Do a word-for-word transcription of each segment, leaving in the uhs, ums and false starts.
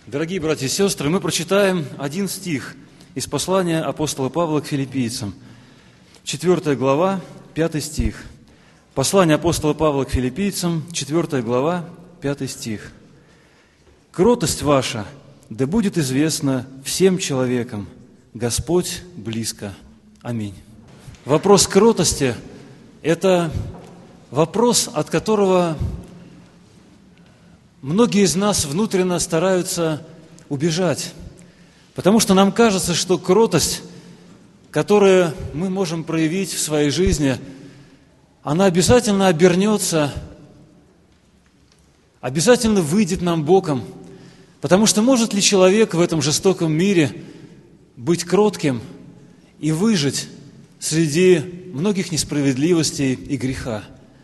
Дорогие братья и сестры, мы прочитаем один стих из послания апостола Павла к филиппийцам. Четвертая глава, пятый стих. Послание апостола Павла к филиппийцам, четвертая глава, пятый стих. «Кротость ваша да будет известна всем человекам, Господь близко. Аминь». Вопрос кротости – это вопрос, от которого многие из нас внутренне стараются убежать, потому что нам кажется, что кротость, которую мы можем проявить в своей жизни, она обязательно обернется, обязательно выйдет нам боком, потому что может ли человек в этом жестоком мире быть кротким и выжить среди многих несправедливостей и греха?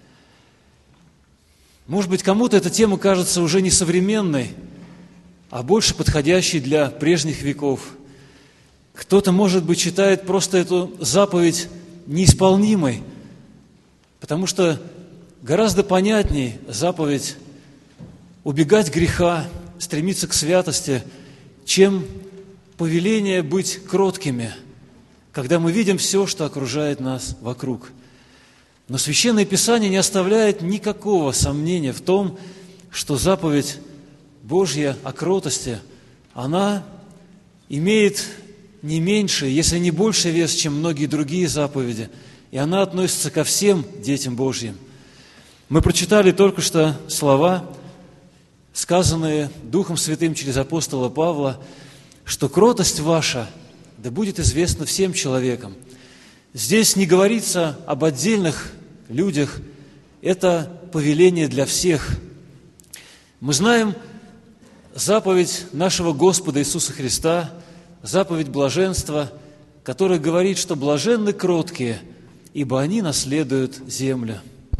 Может быть, кому-то эта тема кажется уже не современной, а больше подходящей для прежних веков. Кто-то, может быть, считает просто эту заповедь неисполнимой, потому что гораздо понятней заповедь убегать греха, стремиться к святости, чем повеление быть кроткими, когда мы видим все, что окружает нас вокруг. Но Священное Писание не оставляет никакого сомнения в том, что заповедь Божья о кротости, она имеет не меньше, если не больше вес, чем многие другие заповеди, и она относится ко всем детям Божьим. Мы прочитали только что слова, сказанные Духом Святым через апостола Павла, что кротость ваша да будет известна всем человекам. Здесь не говорится об отдельных людях, это повеление для всех. Мы знаем заповедь нашего Господа Иисуса Христа, заповедь блаженства, которая говорит, что блаженны кроткие, ибо они наследуют землю.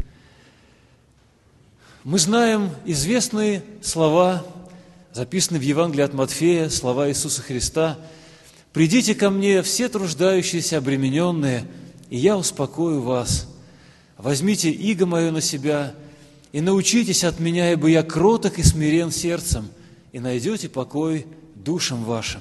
Мы знаем известные слова, записанные в Евангелии от Матфея, слова Иисуса Христа: «Придите ко мне, все труждающиеся, обремененные, и я успокою вас. Возьмите иго мое на себя и научитесь от меня, ибо я кроток и смирен сердцем, и найдете покой душам вашим».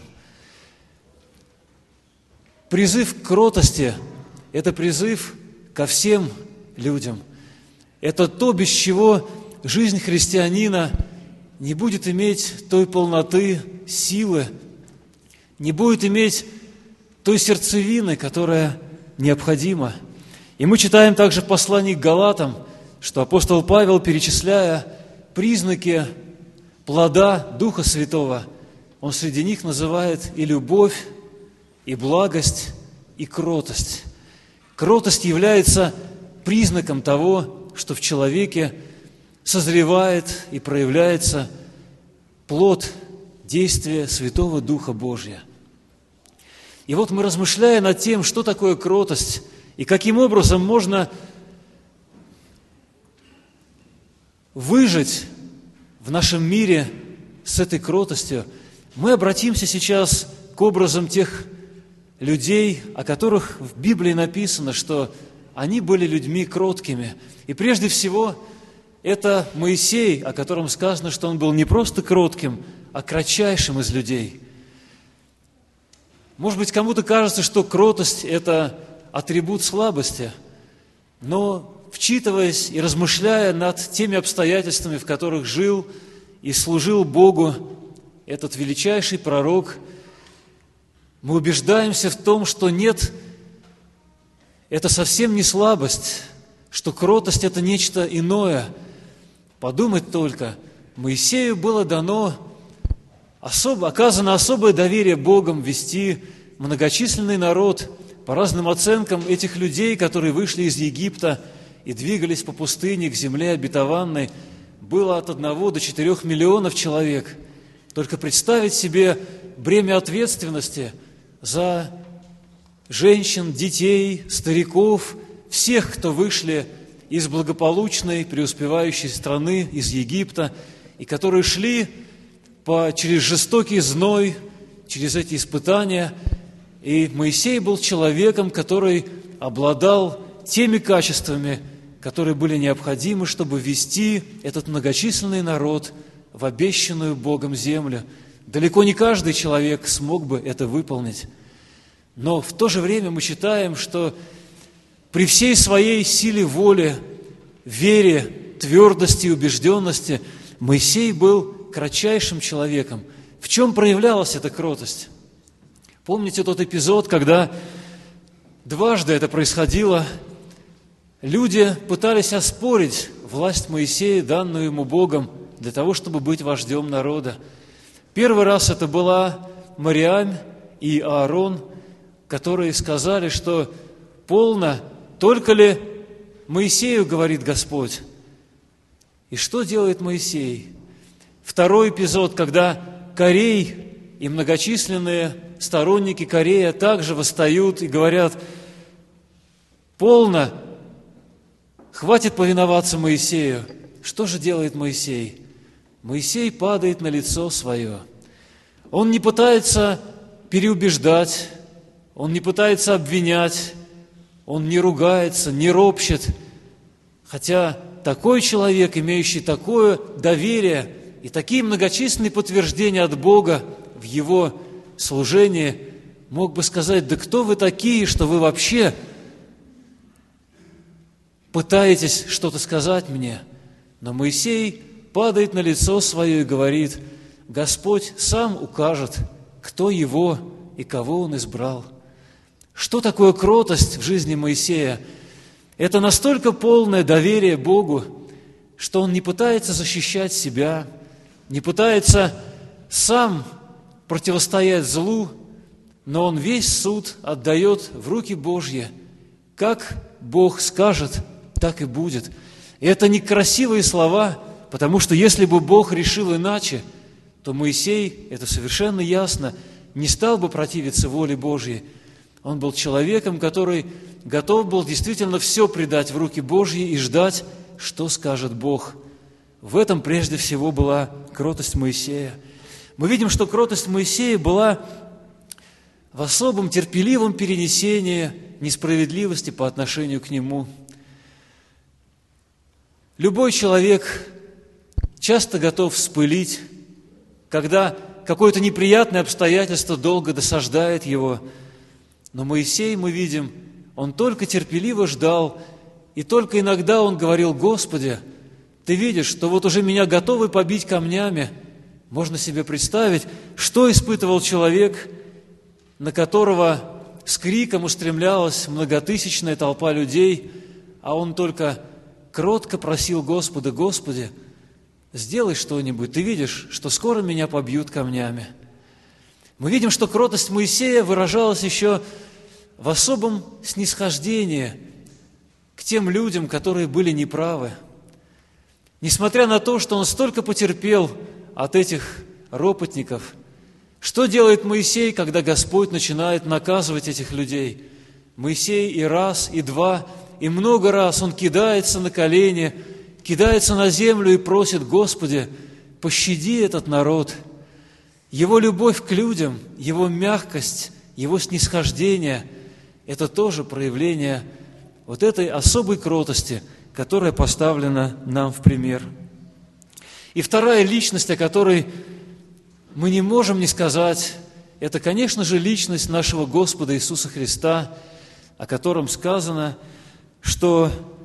Призыв к кротости – это призыв ко всем людям. Это то, без чего жизнь христианина не будет иметь той полноты, силы, не будет иметь той сердцевины, которая необходима. И мы читаем также в послании к Галатам, что апостол Павел, перечисляя признаки плода Духа Святого, он среди них называет и любовь, и благость, и кротость. Кротость является признаком того, что в человеке созревает и проявляется плод действия Святого Духа Божия. И вот мы, размышляя над тем, что такое кротость и каким образом можно выжить в нашем мире с этой кротостью, мы обратимся сейчас к образам тех людей, о которых в Библии написано, что они были людьми кроткими. И прежде всего, это Моисей, о котором сказано, что он был не просто кротким, а кратчайшим из людей. Может быть, кому-то кажется, что кротость – это атрибут слабости, но, вчитываясь и размышляя над теми обстоятельствами, в которых жил и служил Богу этот величайший пророк, мы убеждаемся в том, что нет, это совсем не слабость, что кротость – это нечто иное. Подумать только, Моисею было дано Особо, оказано особое доверие Богом вести многочисленный народ. По разным оценкам, этих людей, которые вышли из Египта и двигались по пустыне к земле обетованной, было от одного до четырех миллионов человек. Только представить себе бремя ответственности за женщин, детей, стариков, всех, кто вышли из благополучной, преуспевающей страны, из Египта, и которые шли по, через жестокий зной, через эти испытания. И Моисей был человеком, который обладал теми качествами, которые были необходимы, чтобы ввести этот многочисленный народ в обещанную Богом землю, далеко не каждый человек смог бы это выполнить. Но в то же время мы читаем, что при всей своей силе воли, вере, твердости и убежденности Моисей был кратчайшим человеком. В чем проявлялась эта кротость? Помните тот эпизод, когда дважды это происходило? Люди пытались оспорить власть Моисея, данную ему Богом, для того, чтобы быть вождем народа. Первый раз это была Мариам и Аарон, которые сказали, что полно, только ли Моисею говорит Господь. И что делает Моисей? Второй эпизод, когда Корей и многочисленные сторонники Корея также восстают и говорят: полно, хватит повиноваться Моисею. Что же делает Моисей? Моисей падает на лицо свое. Он не пытается переубеждать, он не пытается обвинять, он не ругается, не ропщет. Хотя такой человек, имеющий такое доверие и такие многочисленные подтверждения от Бога в его служении, мог бы сказать: да кто вы такие, что вы вообще пытаетесь что-то сказать мне? Но Моисей падает на лицо свое и говорит: Господь сам укажет, кто его и кого он избрал. Что такое кротость в жизни Моисея? Это настолько полное доверие Богу, что он не пытается защищать себя, не пытается сам противостоять злу, но он весь суд отдает в руки Божьи. Как Бог скажет, так и будет. И это не красивые слова, потому что если бы Бог решил иначе, то Моисей, это совершенно ясно, не стал бы противиться воле Божьей. Он был человеком, который готов был действительно все предать в руки Божьи и ждать, что скажет Бог. В этом прежде всего была кротость Моисея. Мы видим, что кротость Моисея была в особом терпеливом перенесении несправедливости по отношению к нему. Любой человек часто готов вспылить, когда какое-то неприятное обстоятельство долго досаждает его. Но Моисей, мы видим, он только терпеливо ждал, и только иногда он говорил: Господи, Ты видишь, что вот уже меня готовы побить камнями. Можно себе представить, что испытывал человек, на которого с криком устремлялась многотысячная толпа людей, а он только кротко просил Господа: Господи, сделай что-нибудь, Ты видишь, что скоро меня побьют камнями. Мы видим, что кротость Моисея выражалась еще в особом снисхождении к тем людям, которые были неправы. Несмотря на то, что он столько потерпел от этих ропотников, что делает Моисей, когда Господь начинает наказывать этих людей? Моисей и раз, и два, и много раз он кидается на колени, кидается на землю и просит: Господи, пощади этот народ. Его любовь к людям, его мягкость, его снисхождение – это тоже проявление вот этой особой кротости, которая поставлена нам в пример. И вторая личность, о которой мы не можем не сказать, это, конечно же, личность нашего Господа Иисуса Христа, о котором сказано, что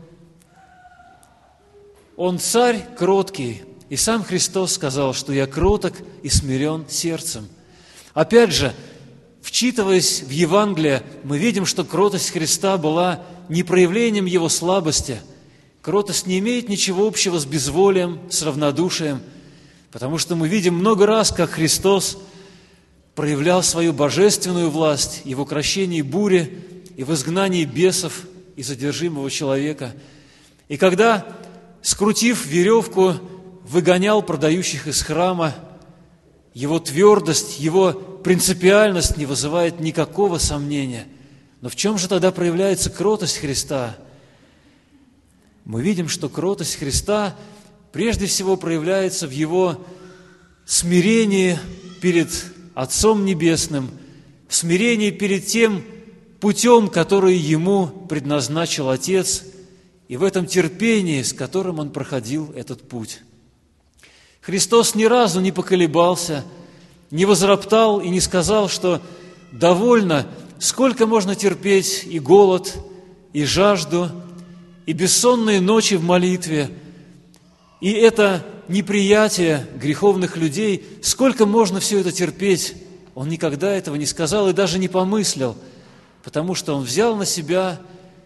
Он царь кроткий, и сам Христос сказал, что «Я кроток и смирен сердцем». Опять же, вчитываясь в Евангелие, мы видим, что кротость Христа была не проявлением Его слабости. Кротость не имеет ничего общего с безволием, с равнодушием, потому что мы видим много раз, как Христос проявлял свою божественную власть и в укрощении бури, и в изгнании бесов из одержимого человека. И когда, скрутив веревку, выгонял продающих из храма, Его твердость, Его принципиальность не вызывает никакого сомнения. Но в чем же тогда проявляется кротость Христа? Мы видим, что кротость Христа прежде всего проявляется в Его смирении перед Отцом Небесным, в смирении перед тем путем, который Ему предназначил Отец, и в этом терпении, с которым Он проходил этот путь. Христос ни разу не поколебался, не возроптал и не сказал, что довольно, сколько можно терпеть и голод, и жажду, и бессонные ночи в молитве, и это неприятие греховных людей, сколько можно все это терпеть. Он никогда этого не сказал и даже не помыслил, потому что он взял на себя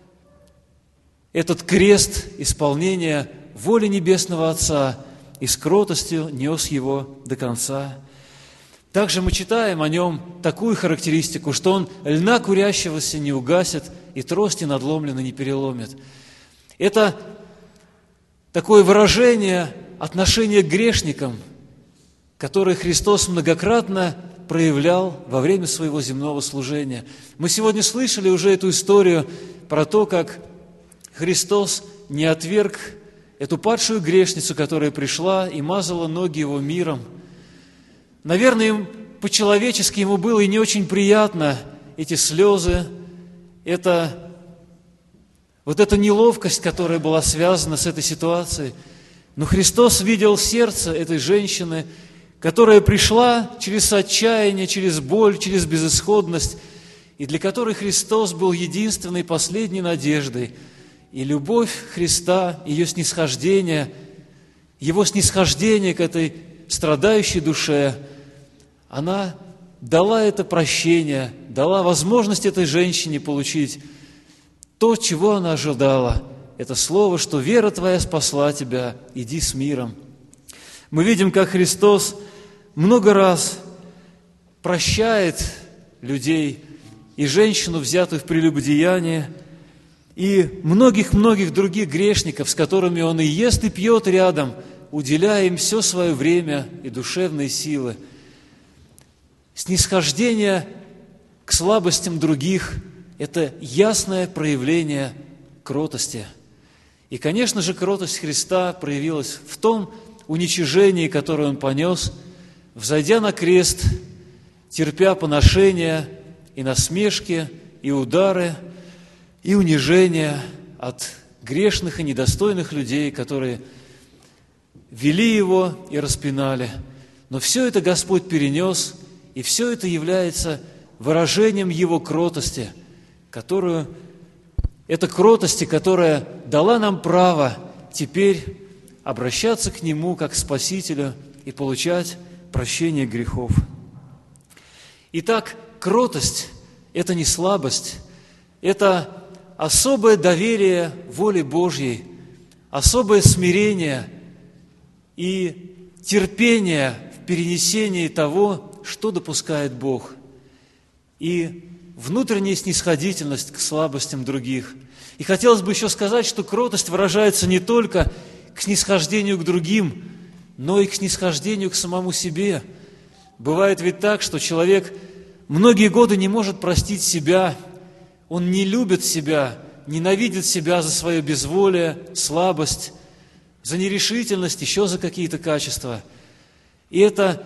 этот крест исполнения воли Небесного Отца и с кротостью нес его до конца. Также мы читаем о нем такую характеристику, что он льна курящегося не угасит и трости надломленной не переломит. Это такое выражение отношения к грешникам, которое Христос многократно проявлял во время своего земного служения. Мы сегодня слышали уже эту историю про то, как Христос не отверг эту падшую грешницу, которая пришла и мазала ноги его миром. Наверное, им, по-человечески ему было и не очень приятно эти слезы, это, вот эта неловкость, которая была связана с этой ситуацией. Но Христос видел сердце этой женщины, которая пришла через отчаяние, через боль, через безысходность, и для которой Христос был единственной последней надеждой. И любовь Христа, ее снисхождение, Его снисхождение к этой страдающей душе, она дала это прощение, дала возможность этой женщине получить то, чего она ожидала. Это слово, что вера твоя спасла тебя, иди с миром. Мы видим, как Христос много раз прощает людей, и женщину, взятую в прелюбодеяние, и многих-многих других грешников, с которыми Он и ест, и пьет рядом, уделяя им все свое время и душевные силы. Снисхождение к слабостям других – это ясное проявление кротости. И, конечно же, кротость Христа проявилась в том уничижении, которое Он понес, взойдя на крест, терпя поношения и насмешки, и удары, и унижения от грешных и недостойных людей, которые вели Его и распинали. Но все это Господь перенес, и все это является выражением Его кротости, которую, это кротости, которая дала нам право теперь обращаться к Нему как к Спасителю и получать прощение грехов. Итак, кротость – это не слабость, это особое доверие воле Божьей, особое смирение и терпение в перенесении того, что допускает Бог, и внутренняя снисходительность к слабостям других. И хотелось бы еще сказать, что кротость выражается не только к снисхождению к другим, но и к снисхождению к самому себе. Бывает ведь так, что человек многие годы не может простить себя, он не любит себя, ненавидит себя за свое безволие, слабость, за нерешительность, еще за какие-то качества. И это,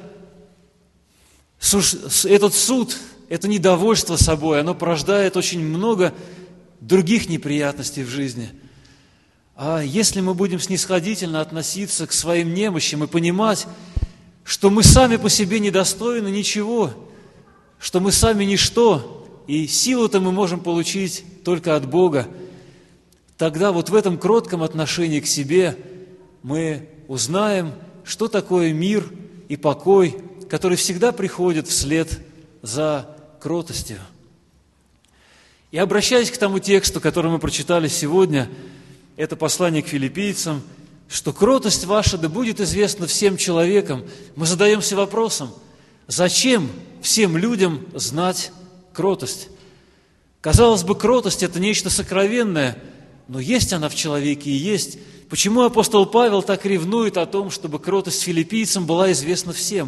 этот суд, это недовольство собой, оно порождает очень много других неприятностей в жизни. А если мы будем снисходительно относиться к своим немощам и понимать, что мы сами по себе недостойны ничего, что мы сами ничто, и силу-то мы можем получить только от Бога, тогда вот в этом кротком отношении к себе мы узнаем, что такое мир и покой, который всегда приходит вслед за кротостью. И обращаясь к тому тексту, который мы прочитали сегодня, это послание к филиппийцам, что кротость ваша да будет известна всем человекам, мы задаемся вопросом, зачем всем людям знать кротость? Казалось бы, кротость – это нечто сокровенное, но есть она в человеке и есть. Почему апостол Павел так ревнует о том, чтобы кротость филиппийцам была известна всем?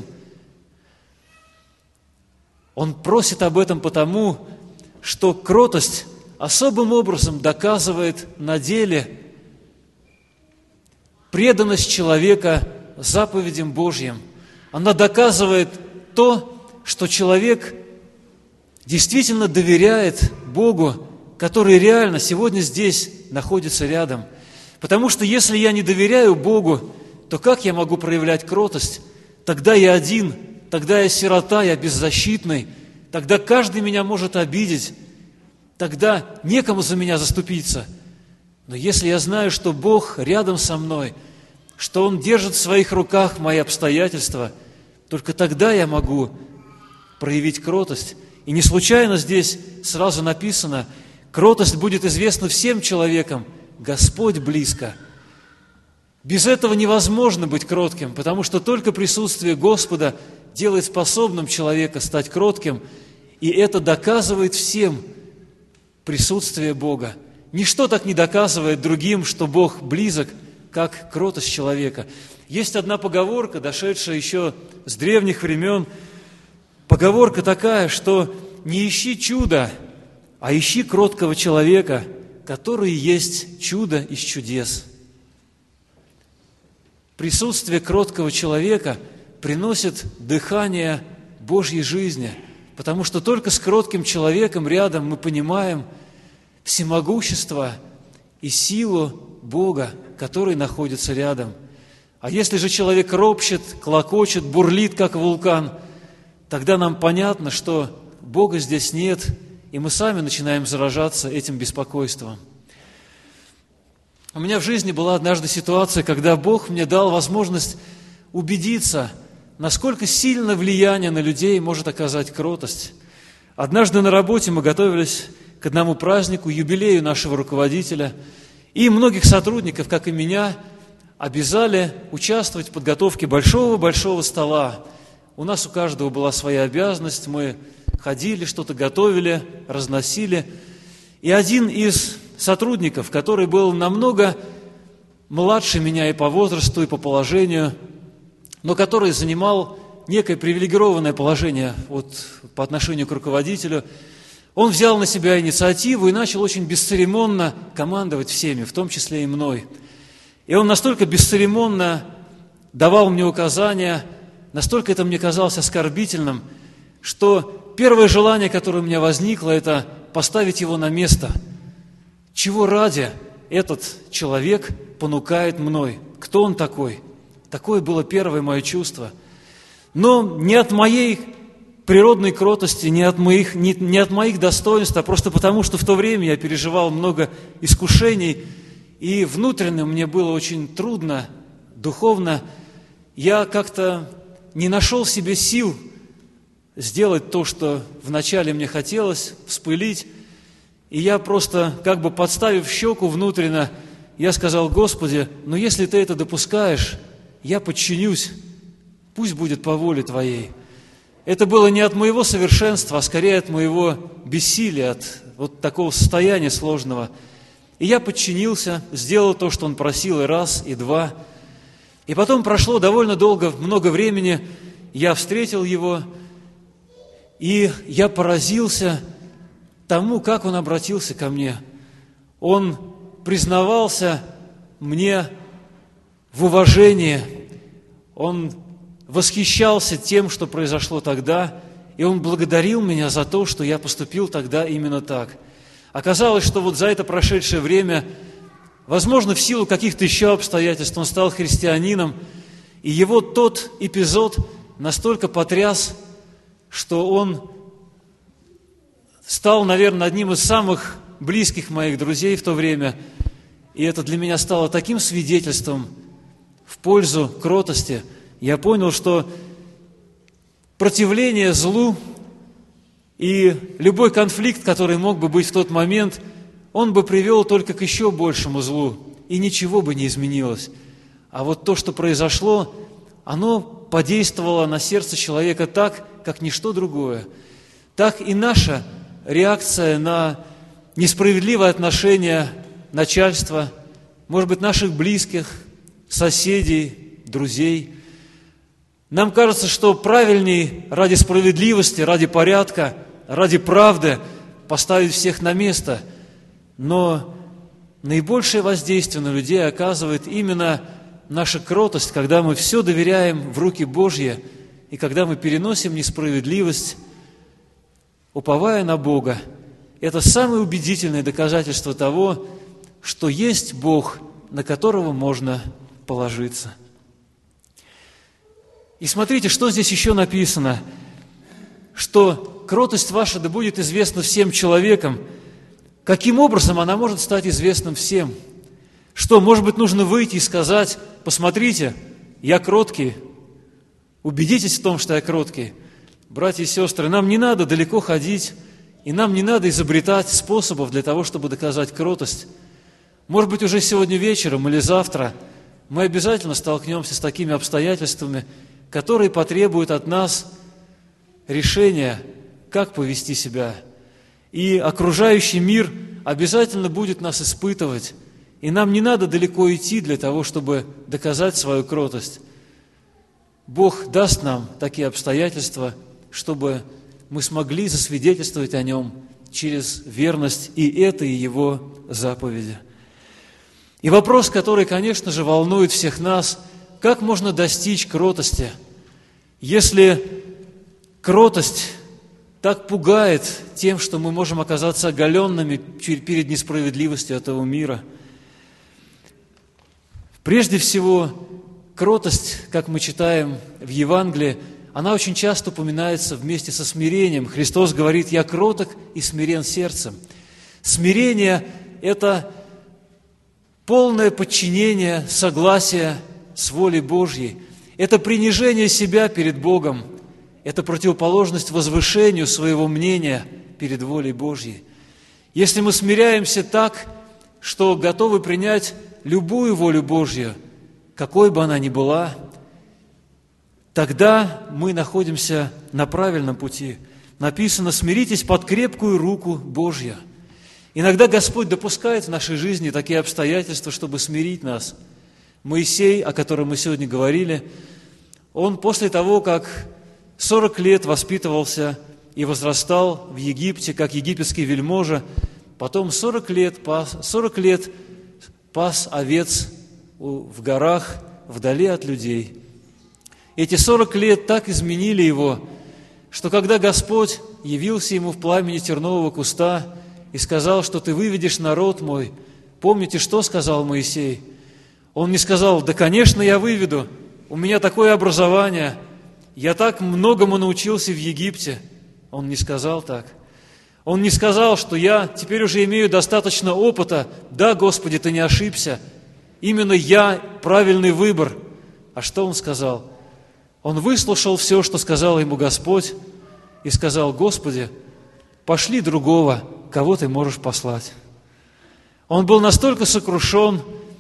Он просит об этом потому, что кротость особым образом доказывает на деле преданность человека заповедям Божьим. Она доказывает то, что человек действительно доверяет Богу, который реально сегодня здесь находится рядом. Потому что если я не доверяю Богу, то как я могу проявлять кротость? Тогда я один тогда я сирота, я беззащитный, тогда каждый меня может обидеть, тогда некому за меня заступиться. Но если я знаю, что Бог рядом со мной, что Он держит в своих руках мои обстоятельства, только тогда я могу проявить кротость. И не случайно здесь сразу написано: кротость будет известна всем человекам, Господь близко. Без этого невозможно быть кротким, потому что только присутствие Господа делает способным человека стать кротким, и это доказывает всем присутствие Бога. Ничто так не доказывает другим, что Бог близок, как кротость человека. Есть одна поговорка, дошедшая еще с древних времен. Поговорка такая, что не ищи чуда, а ищи кроткого человека, который есть чудо из чудес. Присутствие кроткого человека приносит дыхание Божьей жизни, потому что только с кротким человеком рядом мы понимаем всемогущество и силу Бога, который находится рядом. А если же человек ропщет, клокочет, бурлит, как вулкан, тогда нам понятно, что Бога здесь нет, и мы сами начинаем заражаться этим беспокойством. У меня в жизни была однажды ситуация, когда Бог мне дал возможность убедиться, насколько сильно влияние на людей может оказать кротость. Однажды на работе мы готовились к одному празднику, юбилею нашего руководителя, и многих сотрудников, как и меня, обязали участвовать в подготовке большого-большого стола. У нас у каждого была своя обязанность, мы ходили, что-то готовили, разносили. И один из сотрудников, который был намного младше меня и по возрасту, и по положению, но который занимал некое привилегированное положение вот, по отношению к руководителю, он взял на себя инициативу и начал очень бесцеремонно командовать всеми, в том числе и мной. И он настолько бесцеремонно давал мне указания, настолько это мне казалось оскорбительным, что первое желание, которое у меня возникло, это поставить его на место. Чего ради этот человек понукает мной? Кто он такой? Такое было первое мое чувство. Но не от моей природной кротости, не от моих, не, не от моих достоинств, а просто потому, что в то время я переживал много искушений, и внутренне мне было очень трудно, духовно. Я как-то не нашел в себе сил сделать то, что вначале мне хотелось, вспылить. И я просто, как бы подставив щеку внутренно, я сказал: Господи, ну если Ты это допускаешь, я подчинюсь, пусть будет по воле Твоей. Это было не от моего совершенства, а скорее от моего бессилия, от вот такого состояния сложного. И я подчинился, сделал то, что он просил, и раз, и два. И потом прошло довольно долго, много времени, я встретил его, и я поразился тому, как он обратился ко мне. Он признавался мне в уважении, он восхищался тем, что произошло тогда, и он благодарил меня за то, что я поступил тогда именно так. Оказалось, что вот за это прошедшее время, возможно, в силу каких-то еще обстоятельств, он стал христианином, и его тот эпизод настолько потряс, что он стал, наверное, одним из самых близких моих друзей в то время, и это для меня стало таким свидетельством в пользу кротости. Я понял, что противление злу и любой конфликт, который мог бы быть в тот момент, он бы привел только к еще большему злу, и ничего бы не изменилось. А вот то, что произошло, оно подействовало на сердце человека так, как ничто другое. Так и наша реакция на несправедливое отношение начальства, может быть, наших близких, соседей, друзей. Нам кажется, что правильней ради справедливости, ради порядка, ради правды поставить всех на место. Но наибольшее воздействие на людей оказывает именно наша кротость, когда мы все доверяем в руки Божьи, и когда мы переносим несправедливость, уповая на Бога. Это самое убедительное доказательство того, что есть Бог, на которого можно положиться. И смотрите, что здесь еще написано, что кротость ваша да будет известна всем человекам. Каким образом она может стать известным всем? Что, может быть, нужно выйти и сказать: посмотрите, я кроткий, убедитесь в том, что я кроткий. Братья и сестры, нам не надо далеко ходить, и нам не надо изобретать способов для того, чтобы доказать кротость. Может быть, уже сегодня вечером или завтра мы обязательно столкнемся с такими обстоятельствами, которые потребуют от нас решения, как повести себя. И окружающий мир обязательно будет нас испытывать, и нам не надо далеко идти для того, чтобы доказать свою кротость. Бог даст нам такие обстоятельства, чтобы мы смогли засвидетельствовать о Нем через верность и этой Его заповеди. И вопрос, который, конечно же, волнует всех нас: как можно достичь кротости, если кротость так пугает тем, что мы можем оказаться оголенными перед несправедливостью этого мира? Прежде всего, кротость, как мы читаем в Евангелии, она очень часто упоминается вместе со смирением. Христос говорит: «Я кроток и смирен сердцем». Смирение – это полное подчинение, согласие с волей Божьей. Это принижение себя перед Богом. Это противоположность возвышению своего мнения перед волей Божьей. Если мы смиряемся так, что готовы принять любую волю Божью, какой бы она ни была, тогда мы находимся на правильном пути. Написано: «Смиритесь под крепкую руку Божью». Иногда Господь допускает в нашей жизни такие обстоятельства, чтобы смирить нас. Моисей, о котором мы сегодня говорили, он после того, как сорок лет воспитывался и возрастал в Египте, как египетский вельможа, потом сорок лет пас, сорок лет пас овец в горах, вдали от людей. Эти сорок лет так изменили его, что когда Господь явился ему в пламени тернового куста и сказал, что «ты выведешь народ мой», помните, что сказал Моисей? Он не сказал: «Да, конечно, я выведу, у меня такое образование, я так многому научился в Египте». Он не сказал так. Он не сказал, что «я теперь уже имею достаточно опыта, да, Господи, ты не ошибся, именно я правильный выбор». А что он сказал? Он выслушал все, что сказал ему Господь, и сказал: «Господи, пошли другого, кого ты можешь послать». Он был настолько сокрушен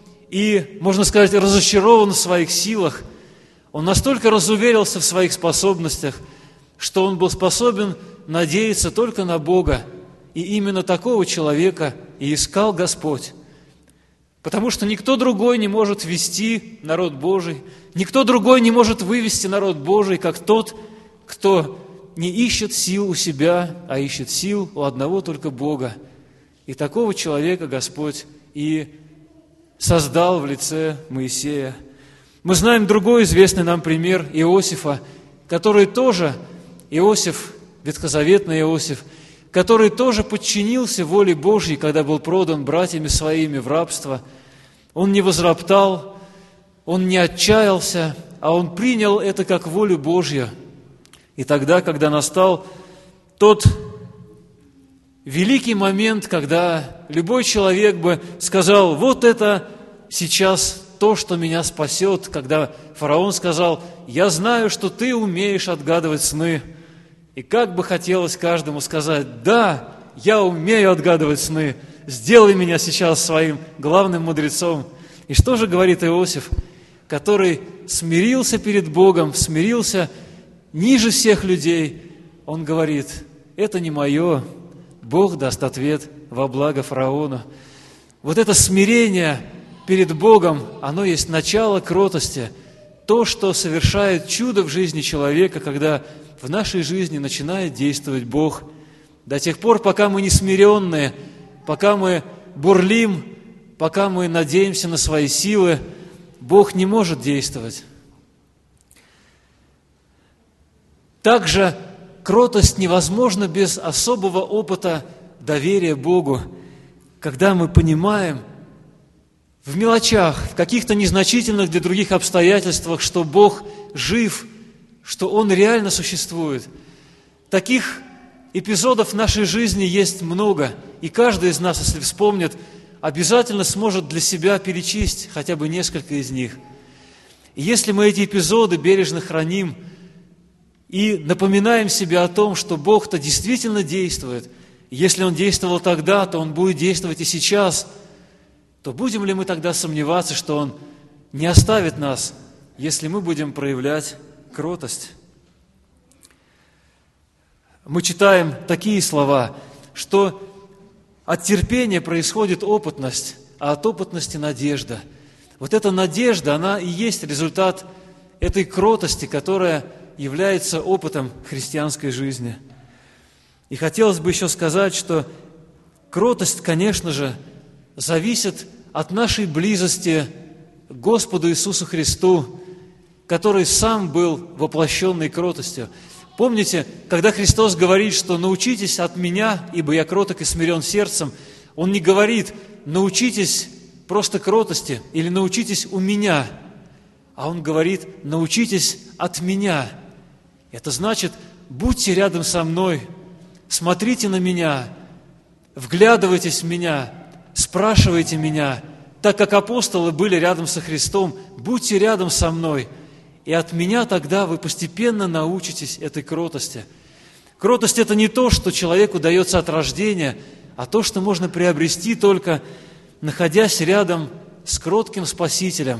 и, можно сказать, разочарован в своих силах, он настолько разуверился в своих способностях, что он был способен надеяться только на Бога. И именно такого человека и искал Господь. Потому что никто другой не может вести народ Божий, никто другой не может вывести народ Божий, как тот, кто не ищет сил у себя, а ищет сил у одного только Бога. И такого человека Господь и создал в лице Моисея. Мы знаем другой известный нам пример Иосифа, который тоже, Иосиф, ветхозаветный Иосиф, который тоже подчинился воле Божьей, когда был продан братьями своими в рабство. Он не возроптал, он не отчаялся, а он принял это как волю Божью. И тогда, когда настал тот великий момент, когда любой человек бы сказал: «Вот это сейчас то, что меня спасет», когда фараон сказал: «Я знаю, что ты умеешь отгадывать сны». И как бы хотелось каждому сказать: «Да, я умею отгадывать сны, сделай меня сейчас своим главным мудрецом». И что же говорит Иосиф, который смирился перед Богом, смирился ниже всех людей? Он говорит: «Это не мое, Бог даст ответ во благо фараону». Вот это смирение перед Богом, оно есть начало кротости, то, что совершает чудо в жизни человека, когда в нашей жизни начинает действовать Бог. До тех пор, пока мы не смиренные, пока мы бурлим, пока мы надеемся на свои силы, Бог не может действовать. Также кротость невозможна без особого опыта доверия Богу, когда мы понимаем в мелочах, в каких-то незначительных для других обстоятельствах, что Бог жив что Он реально существует. Таких эпизодов в нашей жизни есть много, и каждый из нас, если вспомнит, обязательно сможет для себя перечесть хотя бы несколько из них. И если мы эти эпизоды бережно храним и напоминаем себе о том, что Бог-то действительно действует, и если Он действовал тогда, то Он будет действовать и сейчас, то будем ли мы тогда сомневаться, что Он не оставит нас, если мы будем проявлять кротость? Мы читаем такие слова, что от терпения происходит опытность, а от опытности надежда. Вот эта надежда, она и есть результат этой кротости, которая является опытом христианской жизни. И хотелось бы еще сказать, что кротость, конечно же, зависит от нашей близости к Господу Иисусу Христу, который Сам был воплощенной кротостью. Помните, когда Христос говорит, что «научитесь от Меня, ибо я кроток и смирен сердцем», Он не говорит «научитесь просто кротости» или «научитесь у Меня», а Он говорит «научитесь от Меня». Это значит, будьте рядом со мной, смотрите на Меня, вглядывайтесь в Меня, спрашивайте Меня, так как апостолы были рядом со Христом, будьте рядом со мной, и от Меня тогда вы постепенно научитесь этой кротости. Кротость – это не то, что человеку дается от рождения, а то, что можно приобрести только находясь рядом с кротким Спасителем.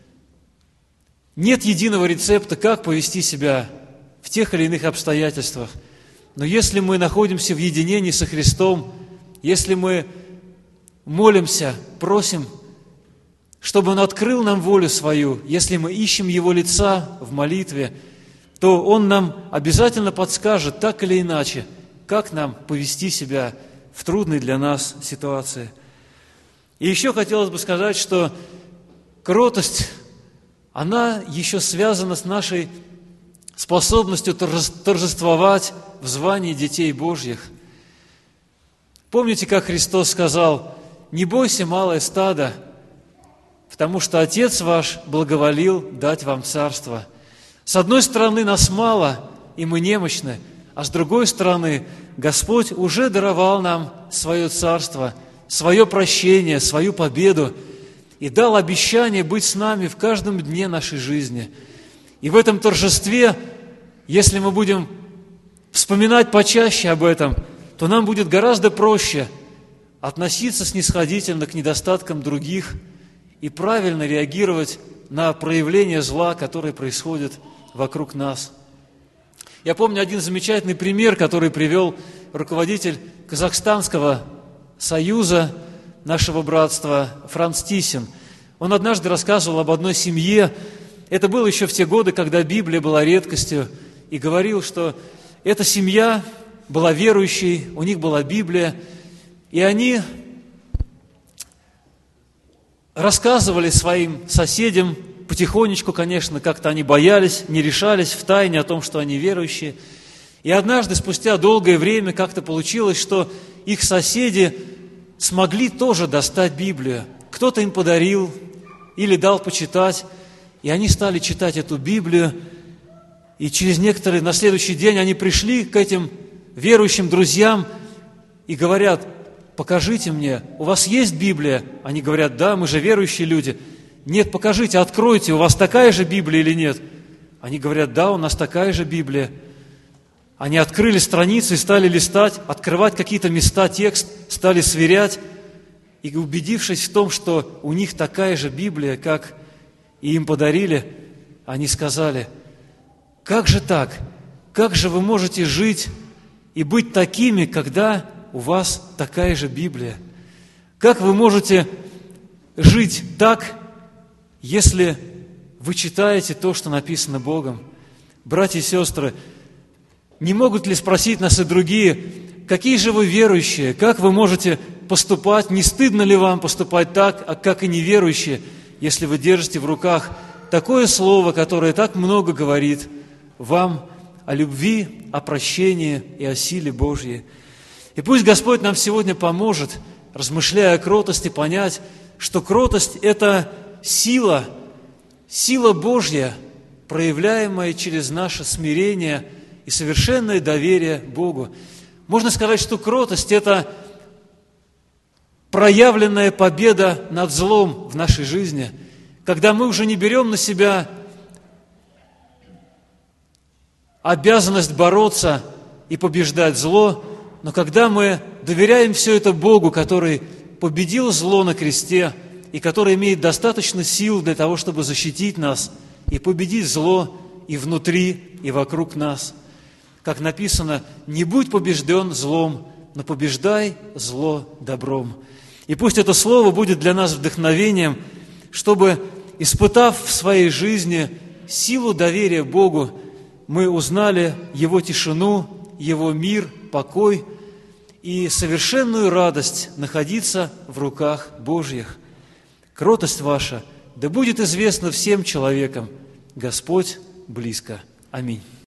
Нет единого рецепта, как повести себя в тех или иных обстоятельствах. Но если мы находимся в единении со Христом, если мы молимся, просим, чтобы Он открыл нам волю свою, если мы ищем Его лица в молитве, то Он нам обязательно подскажет так или иначе, как нам повести себя в трудной для нас ситуации. И еще хотелось бы сказать, что кротость, она еще связана с нашей способностью торжествовать в звании детей Божьих. Помните, как Христос сказал: «Не бойся, малое стадо, потому что Отец ваш благоволил дать вам царство». С одной стороны, нас мало, и мы немощны, а с другой стороны, Господь уже даровал нам свое царство, свое прощение, свою победу и дал обещание быть с нами в каждом дне нашей жизни. И в этом торжестве, если мы будем вспоминать почаще об этом, то нам будет гораздо проще относиться снисходительно к недостаткам других и правильно реагировать на проявление зла, которое происходит вокруг нас. Я помню один замечательный пример, который привел руководитель Казахстанского союза нашего братства Франц Тисин. Он однажды рассказывал об одной семье. Это было еще в те годы, когда Библия была редкостью, и говорил, что эта семья была верующей, у них была Библия, и они рассказывали своим соседям, потихонечку, конечно, как-то они боялись, не решались в тайне о том, что они верующие. И однажды, спустя долгое время, как-то получилось, что их соседи смогли тоже достать Библию. Кто-то им подарил или дал почитать, и они стали читать эту Библию. И через некоторые, на следующий день они пришли к этим верующим друзьям и говорят: «Покажите мне, у вас есть Библия?» Они говорят: «Да, мы же верующие люди». «Нет, покажите, откройте, у вас такая же Библия или нет?» Они говорят: «Да, у нас такая же Библия». Они открыли страницы и стали листать, открывать какие-то места, текст, стали сверять. И убедившись в том, что у них такая же Библия, как и им подарили, они сказали: «Как же так? Как же вы можете жить и быть такими, когда у вас такая же Библия? Как вы можете жить так, если вы читаете то, что написано Богом?» Братья и сестры, не могут ли спросить нас и другие: какие же вы верующие, как вы можете поступать, не стыдно ли вам поступать так, как и неверующие, если вы держите в руках такое слово, которое так много говорит вам о любви, о прощении и о силе Божьей. И пусть Господь нам сегодня поможет, размышляя о кротости, понять, что кротость – это сила, сила Божья, проявляемое через наше смирение и совершенное доверие Богу. Можно сказать, что кротость – это проявленная победа над злом в нашей жизни, когда мы уже не берем на себя обязанность бороться и побеждать зло, но когда мы доверяем все это Богу, который победил зло на кресте и который имеет достаточно сил для того, чтобы защитить нас и победить зло и внутри, и вокруг нас. Как написано, «Не будь побежден злом, но побеждай зло добром». И пусть это слово будет для нас вдохновением, чтобы, испытав в своей жизни силу доверия Богу, мы узнали Его тишину, Его мир, покой и совершенную радость находиться в руках Божьих. Кротость ваша да будет известна всем человекам. Господь близко. Аминь.